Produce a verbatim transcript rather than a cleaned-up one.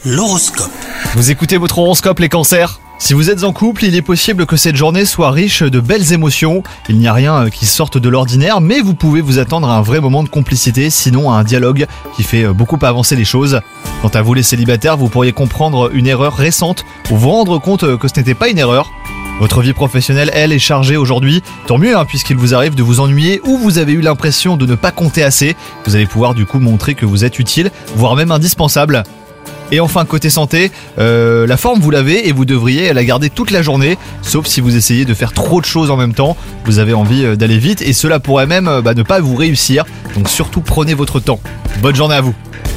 L'horoscope. Vous écoutez votre horoscope les cancers ? Si vous êtes en couple, il est possible que cette journée soit riche de belles émotions. Il n'y a rien qui sorte de l'ordinaire, mais vous pouvez vous attendre à un vrai moment de complicité, sinon à un dialogue qui fait beaucoup avancer les choses. Quant à vous les célibataires, vous pourriez comprendre une erreur récente ou vous rendre compte que ce n'était pas une erreur. Votre vie professionnelle, elle, est chargée aujourd'hui. Tant mieux, hein, puisqu'il vous arrive de vous ennuyer ou vous avez eu l'impression de ne pas compter assez. Vous allez pouvoir du coup montrer que vous êtes utile, voire même indispensable. Et enfin, côté santé, euh, la forme vous l'avez et vous devriez la garder toute la journée, sauf si vous essayez de faire trop de choses en même temps. Vous avez envie d'aller vite et cela pourrait même bah, ne pas vous réussir. Donc surtout prenez votre temps. Bonne journée à vous.